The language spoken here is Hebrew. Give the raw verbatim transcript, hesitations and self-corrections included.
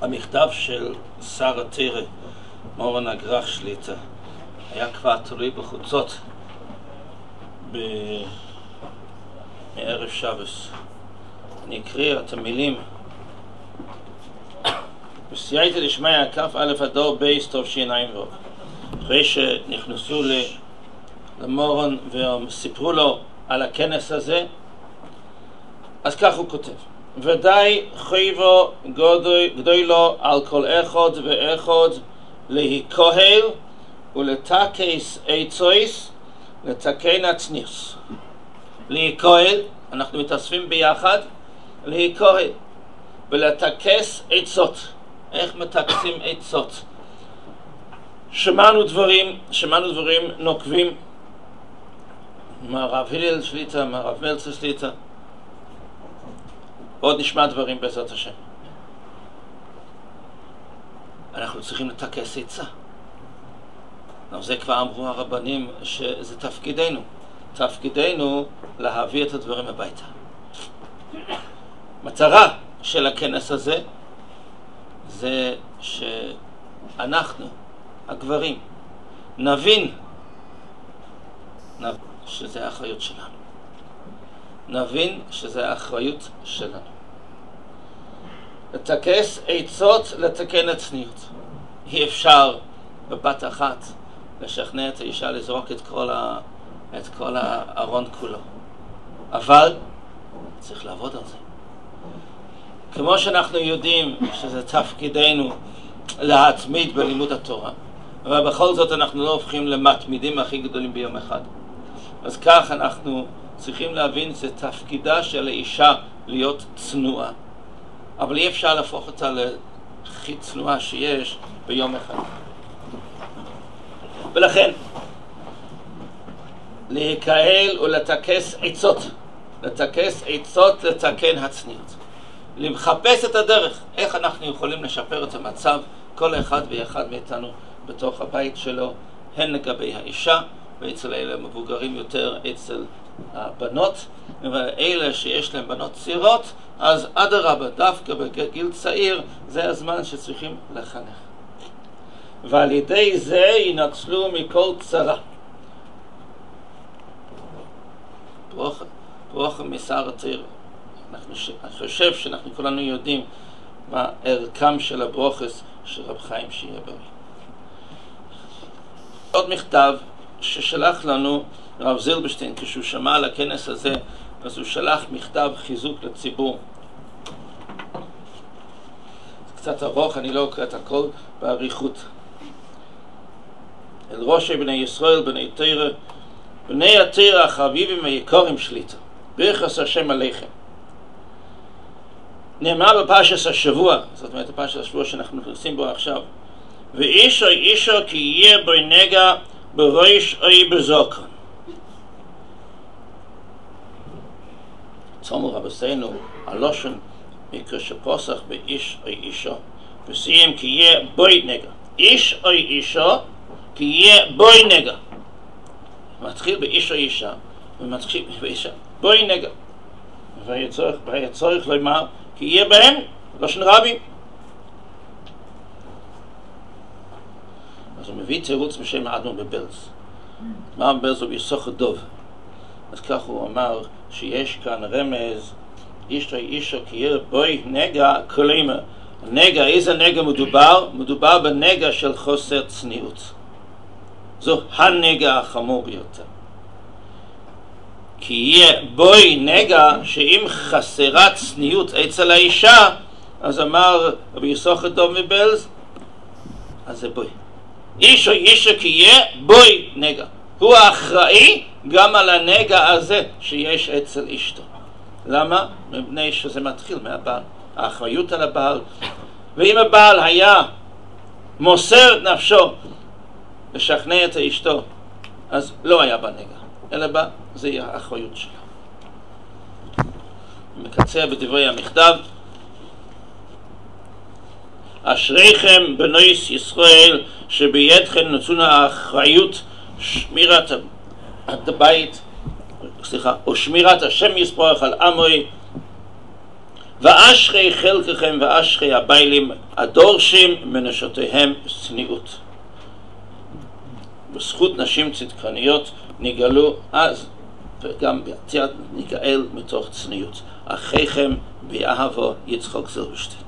המכתב של שר התורה, מורן אגרח שליטה, היה כבר תלוי בחוצות מערב שבס. אני אקריא את המילים. וסייעתי לשמע כף א' הדור בייס טוב שעיניים רוב. אחרי שנכנסו למורן וסיפרו לו על הכנס הזה, אז כך הוא כותב: ודאי חייבו גדוי לו על כל אחד ואחד להיקהל ולתקס עצויס לתקן הצניחס. להיקהל, אנחנו מתאספים ביחד, להיקהל ולתקס עצות. איך מתקסים עצות? שמענו דברים, שמענו דברים נוקבים מהרב הלל שליטה, מהרב מלצר שליטה, עוד נשמע דברים בעזרת השם. אנחנו צריכים לתקס עצה. זה כבר אמרו הרבנים שזה תפקידנו. תפקידנו להביא את הדברים הביתה. מטרה של הכנס הזה זה שאנחנו, הגברים, נבין, נבין שזה האחריות שלנו. נבין שזה האחריות שלנו. לתקס עצות לתקן הצניעות. אי אפשר בבת אחת לשכנע את האישה לזרוק את כל, ה... את כל הארון כולו. אבל צריך לעבוד על זה. כמו שאנחנו יודעים שזה תפקידנו להתמיד בלימוד התורה, אבל בכל זאת אנחנו לא הופכים למתמידים הכי גדולים ביום אחד. אז כך אנחנו צריכים להבין שזה תפקידה של האישה להיות צנועה. אבל אי אפשר להפוך אותה לכי צנועה שיש ביום אחד. ולכן, להיקהל ולתקס עצות. לתקס עצות לתקן הצניעות. לחפש את הדרך, איך אנחנו יכולים לשפר את המצב, כל אחד ואחד מאיתנו בתוך הבית שלו, הן לגבי האישה, ואצל אלה מבוגרים יותר אצל הבנות, ואלה שיש להם בנות צעירות, אז אדרבה, דווקא בגיל צעיר, זה הזמן שצריכים לחנך. ועל ידי זה ינצלו מכל צרה. ברוך, ברוך משר התורה. אני חושב שאנחנו כולנו יודעים מה ערכם של הברוכס של רב חיים שיהיה בריא. עוד מכתב ששלח לנו רב זילברשטיין כשהוא שמע על הכנס הזה, אז הוא שלח מכתב חיזוק לציבור. זה קצת ארוך, אני לא אקרא את הכל בעריכות. אל ראשי בני ישראל, בני תורה, בני התורה החביבים היקרים שליטה, ברכס השם עליכם. נאמר בפרשת השבוע, זאת אומרת הפרשת השבוע שאנחנו נכנסים בו עכשיו, ואיש או אישו כי יהיה בו נגע בראש או בזוקרן. צומו רבותינו הלושן מקרא שפוסח באיש או אישו, וסיים כי יהיה בוי נגע. איש או אישו כי יהיה בוי נגע. מתחיל באיש או אישה, ומתחיל באישה בוי נגע. והיה צורך, והיה צורך לומר כי יהיה בהם לשון רבים. אז הוא מביא תירוץ בשם האדמו"ר מבעלז. מה מבעלז הוא ביסוך הדוב. אז כך הוא אמר שיש כאן רמז, איש או אישו כי יהיה בוי נגע, כלומר, נגע, איזה נגע מדובר? מדובר בנגע של חוסר צניעות. זו הנגע החמור ביותר. כי יהיה בוי נגע שאם חסרה צניעות אצל האישה, אז אמר רבי יסוך הדוב מבעלז, אז זה בוי. איש או אישה כי יהיה בוי נגע. הוא האחראי גם על הנגע הזה שיש אצל אשתו. למה? מפני שזה מתחיל מהבעל. האחריות על הבעל. ואם הבעל היה מוסר את נפשו לשכנע את אשתו, אז לא היה בה נגע. אלא בה זה יהיה האחריות שלו. מקצר בדברי המכתב. אשריכם בנויס ישראל שבידכם נתונה האחריות שמירת הבית, סליחה, או שמירת השם יספורך על עמוי ואשרי חלקכם ואשרי הביילים הדורשים מנשותיהם צניעות. בזכות נשים צדקניות נגאלו אז וגם בעתיד נגאל מתוך צניעות. אחיכם באהבו, יצחק זילברשטיין.